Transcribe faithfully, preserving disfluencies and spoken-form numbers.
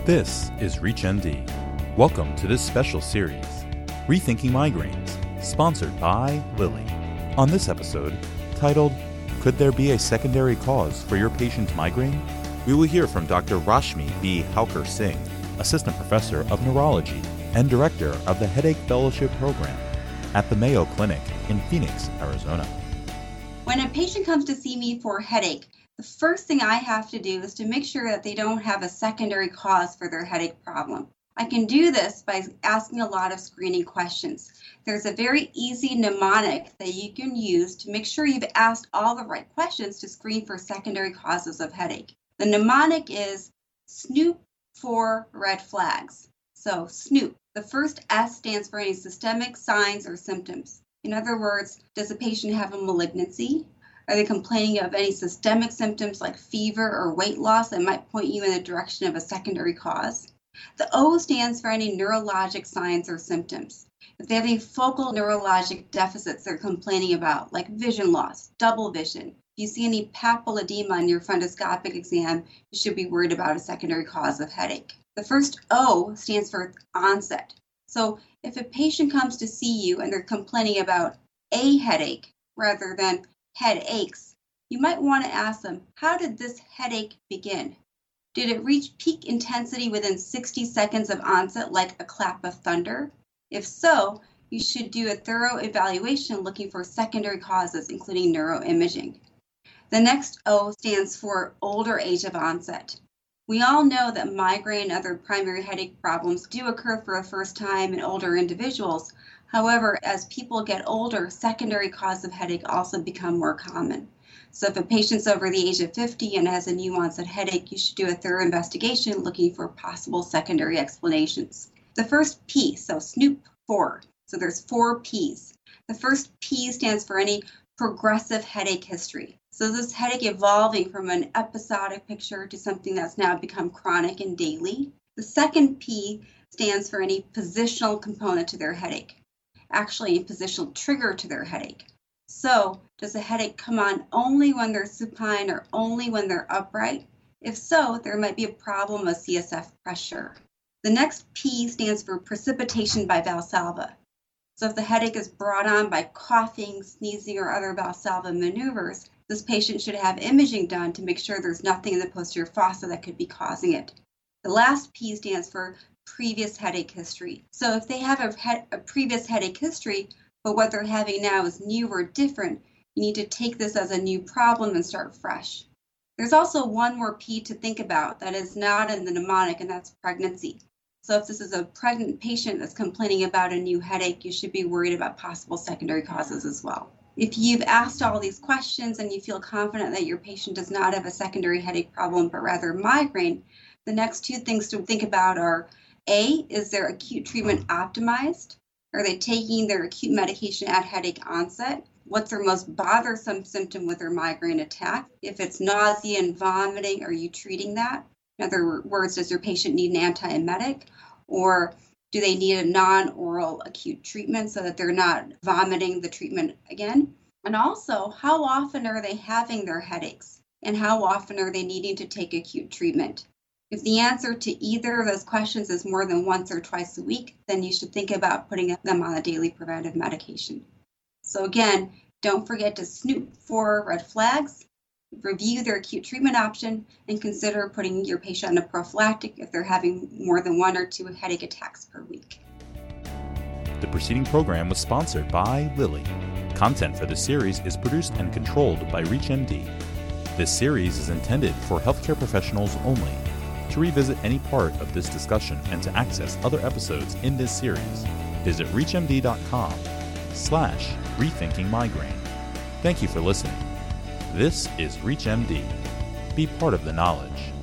This is ReachMD. Welcome to this special series, Rethinking Migraines, sponsored by Lilly. On this episode, titled, Could There Be a Secondary Cause for Your Patient's Migraine? We will hear from Doctor Rashmi B. Halker Singh, Assistant Professor of Neurology and Director of the Headache Fellowship Program at the Mayo Clinic in Phoenix, Arizona. When a patient comes to see me for a headache, the first thing I have to do is to make sure that they don't have a secondary cause for their headache problem. I can do this by asking a lot of screening questions. There's a very easy mnemonic that you can use to make sure you've asked all the right questions to screen for secondary causes of headache. The mnemonic is Snoop for red flags. So Snoop, the first S stands for any systemic signs or symptoms. In other words, does the patient have a malignancy? Are they complaining of any systemic symptoms like fever or weight loss that might point you in the direction of a secondary cause? The O stands for any neurologic signs or symptoms. If they have any focal neurologic deficits they're complaining about, like vision loss, double vision, if you see any papilledema on your fundoscopic exam, you should be worried about a secondary cause of headache. The first O stands for onset. So if a patient comes to see you and they're complaining about a headache rather than headaches, you might want to ask them, how did this headache begin? Did it reach peak intensity within sixty seconds of onset like a clap of thunder? If so, you should do a thorough evaluation looking for secondary causes, including neuroimaging. The next O stands for older age of onset. We all know that migraine and other primary headache problems do occur for the first time in older individuals. However, as people get older, secondary causes of headache also become more common. So if a patient's over the age of fifty and has a new onset headache, you should do a thorough investigation looking for possible secondary explanations. The first P, so Snoop four. So there's four P's. The first P stands for any progressive headache history. So this headache evolving from an episodic picture to something that's now become chronic and daily. The second P stands for any positional component to their headache. Actually a positional trigger to their headache. So, does the headache come on only when they're supine or only when they're upright? If so, there might be a problem with C S F pressure. The next P stands for precipitation by Valsalva. So if the headache is brought on by coughing, sneezing, or other Valsalva maneuvers, this patient should have imaging done to make sure there's nothing in the posterior fossa that could be causing it. The last P stands for previous headache history. So if they have a, he- a previous headache history, but what they're having now is new or different, you need to take this as a new problem and start fresh. There's also one more P to think about that is not in the mnemonic, and that's pregnancy. So if this is a pregnant patient that's complaining about a new headache, you should be worried about possible secondary causes as well. If you've asked all these questions and you feel confident that your patient does not have a secondary headache problem, but rather migraine, the next two things to think about are A, is their acute treatment optimized? Are they taking their acute medication at headache onset? What's their most bothersome symptom with their migraine attack? If it's nausea and vomiting, are you treating that? In other words, does your patient need an antiemetic? Or do they need a non-oral acute treatment so that they're not vomiting the treatment again? And also, how often are they having their headaches? And how often are they needing to take acute treatment? If the answer to either of those questions is more than once or twice a week, then you should think about putting them on a daily preventive medication. So again, don't forget to snoop for red flags, review their acute treatment option, and consider putting your patient on a prophylactic if they're having more than one or two headache attacks per week. The preceding program was sponsored by Lilly. Content for this series is produced and controlled by ReachMD. This series is intended for healthcare professionals only. To revisit any part of this discussion and to access other episodes in this series, visit reachmd.com slash rethinking migraine. Thank you for listening. This is ReachMD. Be part of the knowledge.